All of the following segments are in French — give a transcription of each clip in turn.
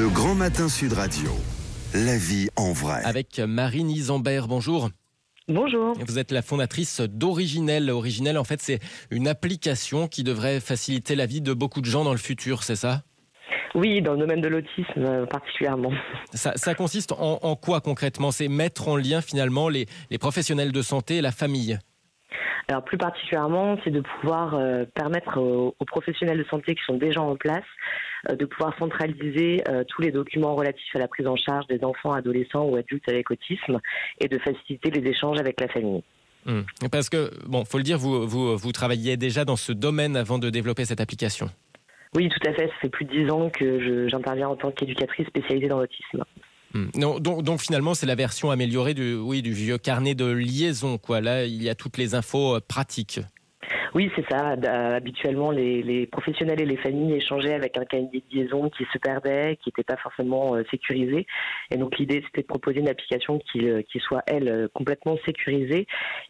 Le Grand Matin Sud Radio. La vie en vrai. Avec Marine Isambert, bonjour. Bonjour. Vous êtes la fondatrice d'Originel. Originel, en fait, c'est une application qui devrait faciliter la vie de beaucoup de gens dans le futur, c'est ça ? Oui, dans le domaine de l'autisme particulièrement. Ça consiste en quoi concrètement ? C'est mettre en lien finalement les professionnels de santé et la famille. Alors plus particulièrement, c'est de pouvoir permettre aux professionnels de santé qui sont déjà en place de pouvoir centraliser tous les documents relatifs à la prise en charge des enfants, adolescents ou adultes avec autisme et de faciliter les échanges avec la famille. Parce que, faut le dire, vous travailliez déjà dans ce domaine avant de développer cette application. Oui, tout à fait. Ça fait plus de 10 ans que j'interviens en tant qu'éducatrice spécialisée dans l'autisme. Non, donc finalement, c'est la version améliorée du vieux carnet de liaison, quoi. Là, il y a toutes les infos pratiques. Oui, c'est ça. Habituellement, les professionnels et les familles échangeaient avec un carnet de liaison qui se perdait, qui n'était pas forcément sécurisé. Et donc, l'idée, c'était de proposer une application qui soit, elle, complètement sécurisée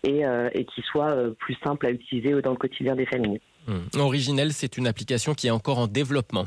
et qui soit plus simple à utiliser dans le quotidien des familles. Originel, c'est une application qui est encore en développement.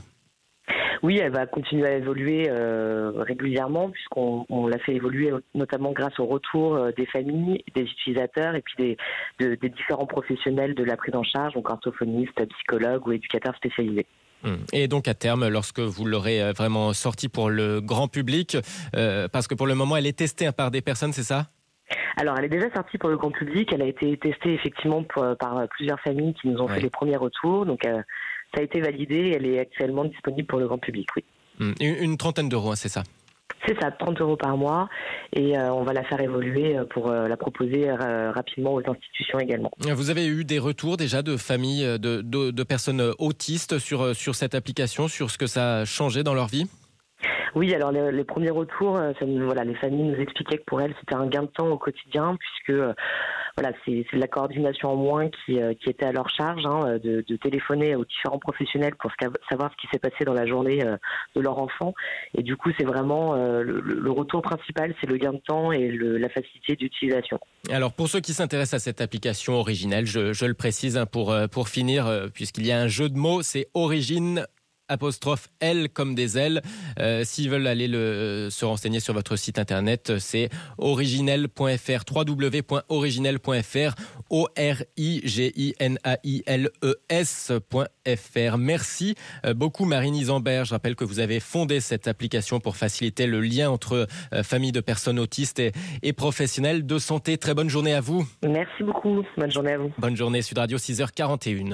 Oui, elle va continuer à évoluer régulièrement puisqu'on l'a fait évoluer notamment grâce au retour des familles, des utilisateurs et puis des différents professionnels de la prise en charge, donc orthophonistes, psychologues ou éducateurs spécialisés. Et donc à terme, lorsque vous l'aurez vraiment sortie pour le grand public, parce que pour le moment elle est testée par des personnes, c'est ça ? Alors, elle est déjà sortie pour le grand public. Elle a été testée effectivement par plusieurs familles qui nous ont fait les premiers retours. Donc, ça a été validé. Elle est actuellement disponible pour le grand public, oui. Une trentaine d'euros, hein, c'est ça ? C'est ça, 30 € par mois. Et on va la faire évoluer pour la proposer rapidement aux institutions également. Vous avez eu des retours déjà de familles, de personnes autistes sur cette application, sur ce que ça a changé dans leur vie ? Oui, alors les premiers retours, les familles nous expliquaient que pour elles, c'était un gain de temps au quotidien puisque c'est de la coordination en moins qui était à leur charge, de téléphoner aux différents professionnels pour savoir ce qui s'est passé dans la journée de leur enfant. Et du coup, c'est vraiment le retour principal, c'est le gain de temps et la facilité d'utilisation. Alors, pour ceux qui s'intéressent à cette application Originel, je le précise pour finir, puisqu'il y a un jeu de mots, c'est Origine 'L comme des ailes. S'ils veulent aller se renseigner sur votre site internet, c'est originel.fr, www.originel.fr, originailes.fr. Merci beaucoup Marine Isambert. Je rappelle que vous avez fondé cette application pour faciliter le lien entre familles de personnes autistes et professionnels de santé. Très bonne journée à vous. Merci beaucoup. Bonne journée à vous. Bonne journée, Sud Radio, 6h41.